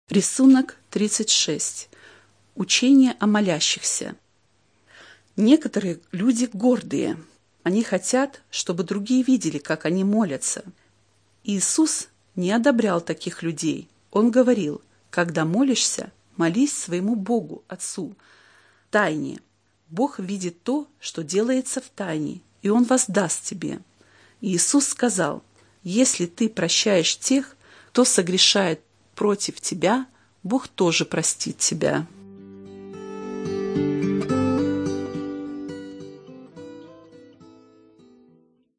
Рисунок 36. Учение о молящихся. Некоторые люди гордые. Они хотят, чтобы другие видели, как они молятся. Иисус не одобрял таких людей. Он говорил: когда молишься, молись своему Богу, Отцу, в тайне. Бог видит то, что делается в тайне, и Он воздаст тебе. Иисус сказал: если ты прощаешь тех, кто согрешает против тебя, Бог тоже простит тебя.